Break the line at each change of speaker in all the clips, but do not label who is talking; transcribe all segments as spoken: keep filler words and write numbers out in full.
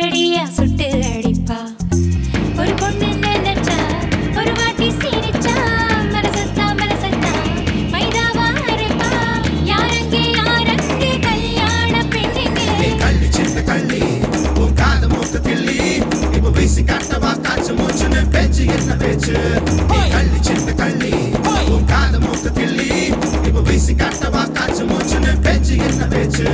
சுடுதடியா சுட்டு அடிப்பா ஒரு பொண்ணு நினைச்சா ஒரு வாட்டி சிரிச்சா மனசத்தா மனசத்தா மைதாவா அரைப்பா யாரங்கே யாரங்கே கல்யாண பெண்ணுங்க
கள்ளி சின்ன கள்ளி உன் காத மூக்க கிள்ளி இப்ப வீசி காட்டவா காய்ச்சி மூச்சுன்னு பேச்சு என்ன பேச்சு கள்ளி சின்ன கள்ளி உன் காத மூக்க கிள்ளி இப்ப வீசி காட்டவா காய்ச்சி மூச்சுன்னு பேச்சு என்ன பேச்சு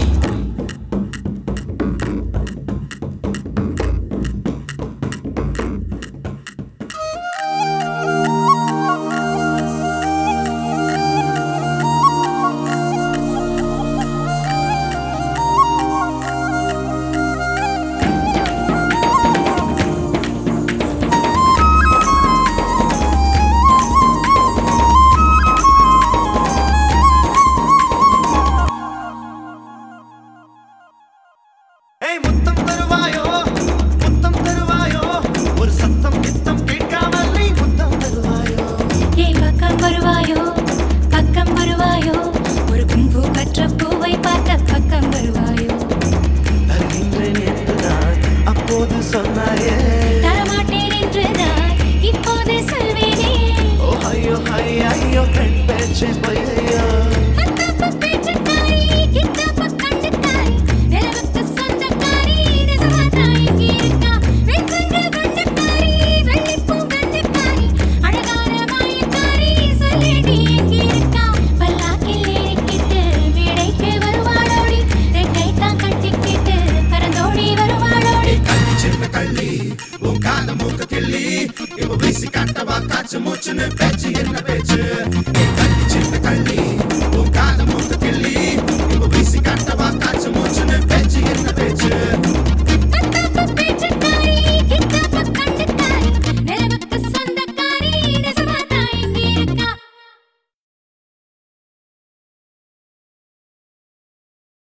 முத்தம் தருவாயோ முத்தம் தருவாயோ ஒரு சத்தம் கித்தம் கேட்காமல் நீ முத்தம் தருவாயோ
ஏய் பக்கம் வருவாயோ பக்கம் வருவாயோ ஒரு கும்பு பற்ற பூவை பார்த்த பக்கம் வருவாயோ
தருகின்றேன் என்றுதான் அப்போது சொன்னாயே
தரமாட்டேன் என்றுதான் இப்போது சொல்வேனே
ஓ ஐயோ ஐயோ பெண் பேச்சு பொய்யோ
அத்தப்ப பேச்சுக்காரி கித்தப்ப கண்டுக்காரி நிலவுக்கு சொந்தக்காரி நெசமாத்தா இங்கே இருக்கா வெண்சங்க கண்டுக்காரி வெள்ளிப்பூ கண்டுக்காரி அழகான மாயக்காரி சொல்லிடி இங்கே இருக்கா பல்லாக்கில் ஏறிக்கிட்டு மேடைக்கு வருவாளோடி ரெக்கைத்தான் கட்டிக்கிட்டு பறந்தோடி வருவாளோடி
கள்ளி சின்ன கள்ளி உன் காத மூக்க கிள்ளி இப்ப வீசி காட்டவா காய்ச்சி மூச்சுன்னு பேச்சு என்ன பேச்சு